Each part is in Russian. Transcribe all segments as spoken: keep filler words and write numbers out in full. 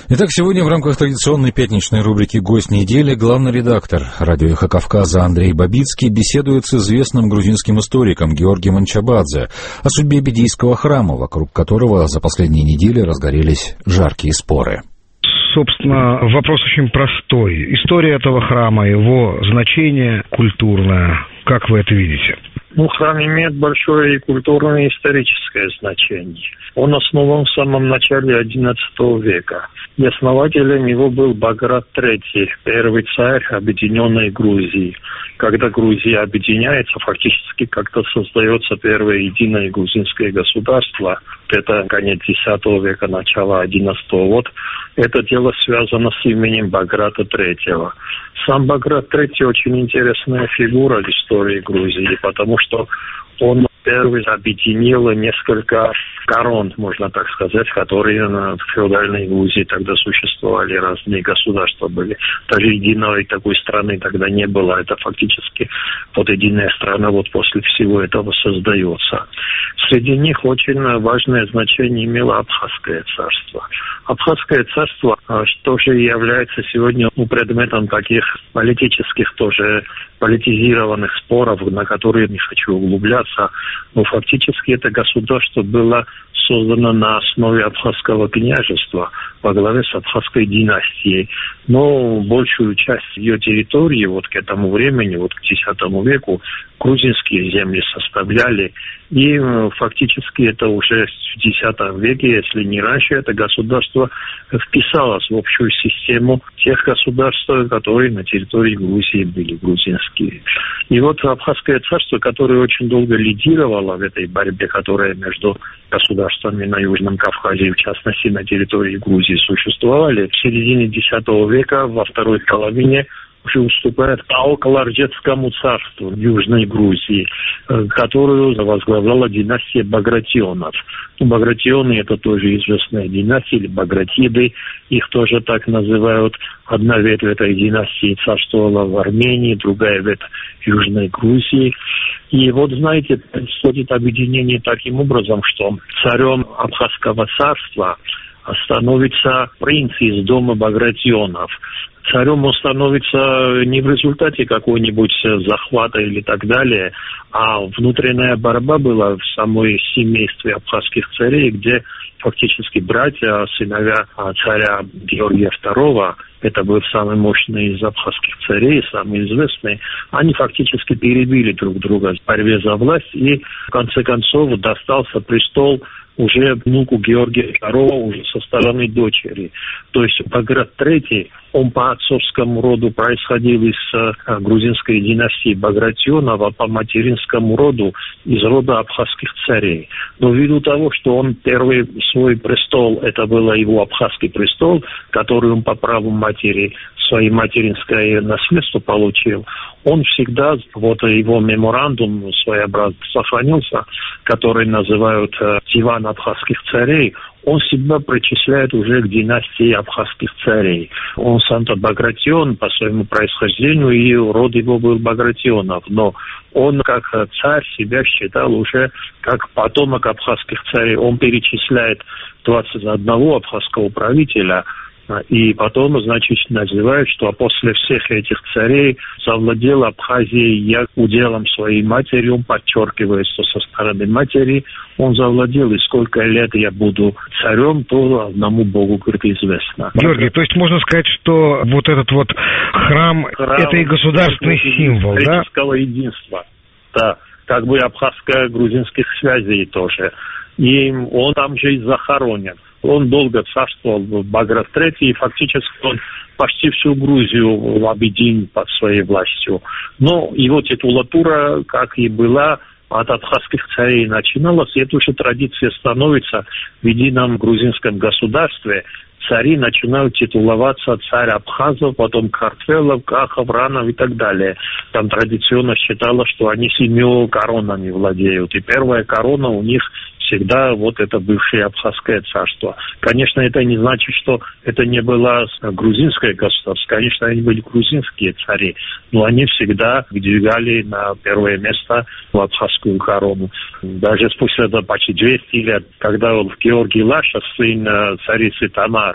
Итак, сегодня в рамках традиционной пятничной рубрики «Гость недели» главный редактор радио «Эхо Кавказа» Андрей Бабицкий беседует с известным грузинским историком Георгием Анчабадзе о судьбе Бедийского храма, вокруг которого за последние недели разгорелись жаркие споры. Собственно, вопрос очень простой. История этого храма, его значение культурное, как вы это видите? Ну, храм имеет большое и культурное, и историческое значение. Он основан в самом начале одиннадцатого века. И основателем его был Баграт третий, первый царь объединенной Грузии. Когда Грузия объединяется, фактически как-то создается первое единое грузинское государство. Это конец десятого века, начало одиннадцатого. Вот это дело связано с именем Баграта третьего. Сам Баграт третий очень интересная фигура в истории Грузии, потому что он первый объединил несколько корон, можно так сказать, которые в феодальной Грузии тогда существовали, разные государства были. Даже единой такой страны тогда не было. Это фактически вот единая страна вот после всего этого создается. Среди них очень важное значение имело Абхазское царство. Абхазское царство тоже является сегодня ну, предметом таких политических тоже политизированных споров, на которые не хочу углубляться, но фактически это государство было создано на основе Абхазского княжества во главе с Абхазской династией. Но большую часть ее территории вот к этому времени, вот к десятому веку, грузинские земли составляли. И фактически это уже в десятом веке, если не раньше, это государство вписалось в общую систему тех государств, которые на территории Грузии были грузинские. И вот Абхазское царство, которое очень долго лидировало в этой борьбе, которая между государствами на Южном Кавказе, в частности на территории Грузии, существовали, в середине десятого века, во второй половине, уже уступает околоржецкому царству Южной Грузии, которую возглавляла династия Багратионов. Ну, Багратионы — это тоже известная династия, или Багратиды, их тоже так называют. Одна ветвь этой династии царствовала в Армении, другая ветвь в Южной Грузии. И вот, знаете, происходит объединение таким образом, что царем Абхазского царства становится принц из дома Багратионов. Царем он становится не в результате какой-нибудь захвата или так далее, а внутренняя борьба была в самой семействе абхазских царей, где фактически братья, сыновья царя Георгия второго, это был самый мощный из абхазских царей, самый известный, они фактически перебили друг друга в борьбе за власть, и в конце концов достался престол уже внуку Георгия второго уже со стороны дочери. То есть Баграт третий, он по отцовскому роду происходил из а, грузинской династии Багратионов, а по материнскому роду из рода абхазских царей. Но ввиду того, что он первый свой престол, это был его абхазский престол, который он по праву матери, свое материнское наследство получил, он всегда, вот его меморандум своеобразно сохранился, который называют э, диван абхазских царей, он всегда причисляет уже к династии абхазских царей. Он сам-то Багратион по своему происхождению, и род его был Багратионов, но он как царь себя считал уже как потомок абхазских царей. Он перечисляет двадцать одного абхазского правителя, и потом, значит, называют, что после всех этих царей завладел Абхазией я уделом своей матери. Он подчеркивает, что со стороны матери он завладел, и сколько лет я буду царем, то одному Богу, говорит, известно. Георгий, то есть можно сказать, что вот этот вот храм, храм это и государственный символ, да? Исторического единства, да, как бы абхазско-грузинских связей тоже. И он там же и захоронен. Он долго царствовал в Баграт третий, и фактически он почти всю Грузию объединил под своей властью. Но его титулатура, как и была, от абхазских царей начиналась, и эта уже традиция становится в едином грузинском государстве. Цари начинают титуловаться царь Абхазов, потом Картвелов, Кахов, Ранов и так далее. Там традиционно считалось, что они семью коронами владеют. И первая корона у них всегда вот это бывшее Абхазское царство. Конечно, это не значит, что это не было грузинское государство. Конечно, они были грузинские цари, но они всегда выдвигали на первое место в абхазскую корону. Даже спустя почти двести лет, когда Георгий Лаша, сын царицы Тамары,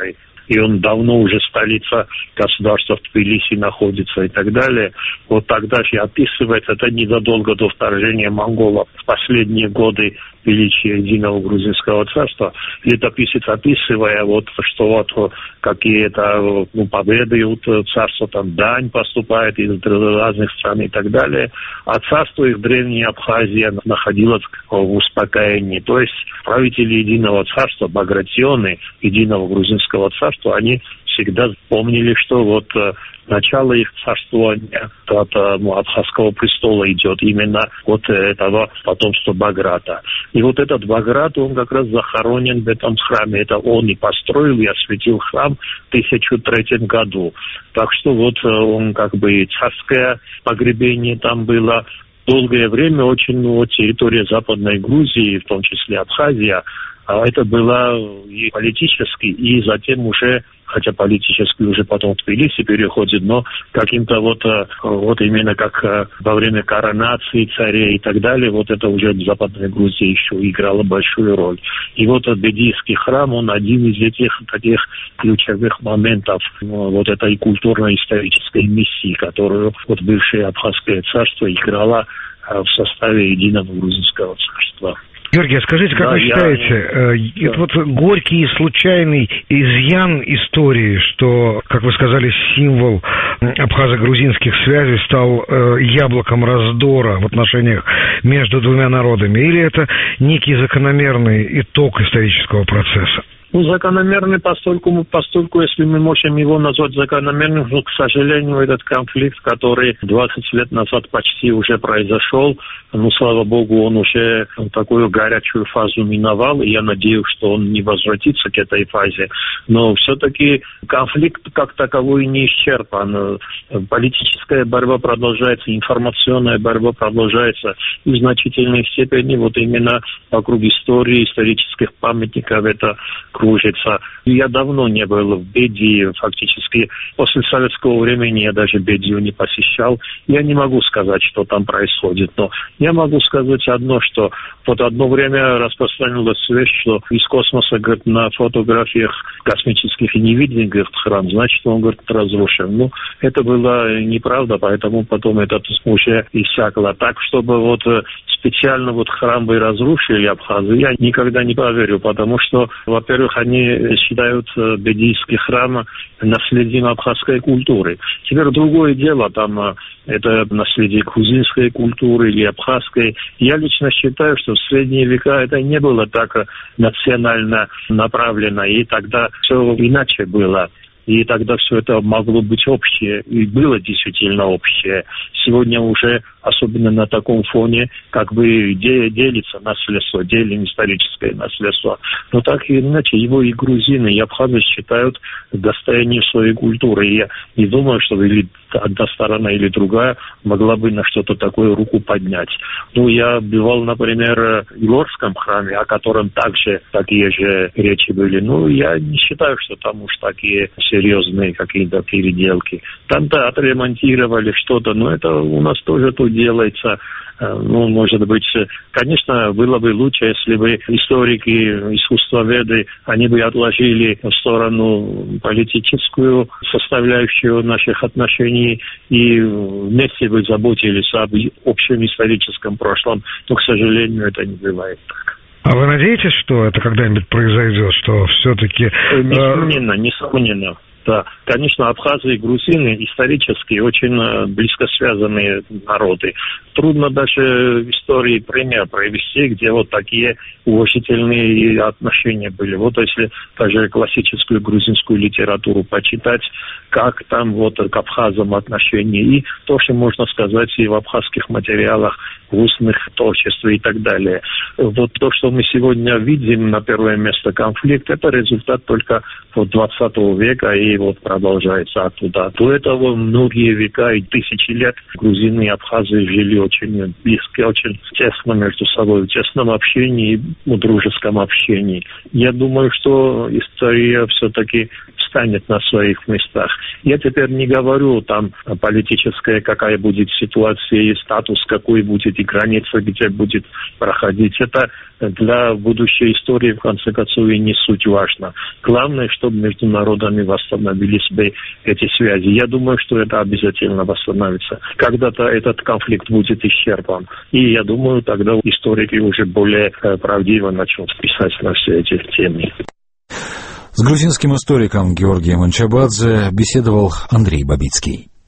и он давно уже столица государства в Тбилиси находится и так далее. Вот тогда же описывается, это незадолго до вторжения монголов, в последние годы величия единого грузинского царства. Летописец, описывая, вот, что вот какие-то ну, победы у царства, там дань поступает из разных стран и так далее. А царство их древняя Абхазия находилось в успокоении. То есть правители единого царства, багратионы единого грузинского царства, они всегда помнили, что вот начало их царствования от ну, Абхазского престола идет именно от этого потомства Баграта. И вот этот Баграт, он как раз захоронен в этом храме. Это он и построил, и осветил храм в тысяча третьем году. Так что вот он как бы царское погребение там было. Долгое время очень ну, территория Западной Грузии, в том числе Абхазия, это было и политически, и затем уже, хотя политически уже потом в Тбилиси переходит, но каким-то вот, вот именно как во время коронации царей и так далее, вот это уже в Западной Грузии еще играло большую роль. И вот Бедийский храм, он один из этих таких ключевых моментов вот этой культурно-исторической миссии, которую вот бывшее Абхазское царство играло в составе единого грузинского царства. Георгий, скажите, как да, вы считаете, я... это вот горький и случайный изъян истории, что, как вы сказали, символ абхазо-грузинских связей стал э, яблоком раздора в отношениях между двумя народами, или это некий закономерный итог исторического процесса? Ну, закономерный, постольку, постольку, если мы можем его назвать закономерным, но, к сожалению, этот конфликт, который двадцать лет назад почти уже произошел, ну, слава богу, он уже такую горячую фазу миновал, и я надеюсь, что он не возвратится к этой фазе. Но все-таки конфликт как таковой не исчерпан. Политическая борьба продолжается, информационная борьба продолжается, и в значительной степени вот именно вокруг истории, исторических памятников это кружится. Я давно не был в Бедии, фактически после советского времени я даже Бедию не посещал. Я не могу сказать, что там происходит, но я могу сказать одно, что вот одно время распространилась связь, что из космоса, говорит, на фотографиях космических не виден, говорит, храм, значит, он, говорит, разрушен. Ну, это было неправда, поэтому потом это уже иссякло. Так, чтобы вот специально вот храм бы разрушили абхазы, я никогда не поверю, потому что, во-первых, они считают Бедийский храм наследием абхазской культуры. Теперь другое дело, там это наследие грузинской культуры или абхазской. Я лично считаю, что в средние века это не было так национально направлено, и тогда все иначе было. И тогда все это могло быть общее, и было действительно общее. Сегодня уже, особенно на таком фоне, как бы делится наследство, делим историческое наследство. Но так или иначе, его и грузины, и абхазы считают достоянием своей культуры. И я не думаю, что или одна сторона или другая могла бы на что-то такое руку поднять. Ну, я бывал, например, в Илорском храме, о котором также такие же речи были. Ну, я не считаю, что там уж такие серьезные какие-то переделки. Там-то отремонтировали что-то, но это у нас тоже тут делается. Ну, может быть, конечно, было бы лучше, если бы историки, искусствоведы, они бы отложили в сторону политическую составляющую наших отношений и вместе бы заботились об общем историческом прошлом. Но, к сожалению, это не бывает так. А вы надеетесь, что это когда-нибудь произойдет, что все-таки... Несомненно, несомненно. Да, конечно, абхазы и грузины исторически очень близко связанные народы. Трудно даже в истории пример привести, где вот такие уважительные отношения были. Вот если даже классическую грузинскую литературу почитать, как там вот к абхазам отношения, и то, что можно сказать и в абхазских материалах, в устных творчествах и так далее. Вот то, что мы сегодня видим на первое место конфликт, это результат только вот двадцатого века и перевод продолжается оттуда. До этого многие века и тысячи лет грузины и абхазы жили очень близко, очень тесно между собой, в тесном общении, в дружеском общении. Я думаю, что история все-таки встанет на своих местах. Я теперь не говорю там политическая, какая будет ситуация и статус, какой будет и граница, где будет проходить. Это для будущей истории, в конце концов, и не суть важно. Главное, чтобы между народами восстановились бы эти связи. Я думаю, что это обязательно восстановится. Когда-то этот конфликт будет исчерпан. И я думаю, тогда историки уже более правдиво начнут писать на все эти темы. С грузинским историком Георгием Анчабадзе беседовал Андрей Бабицкий.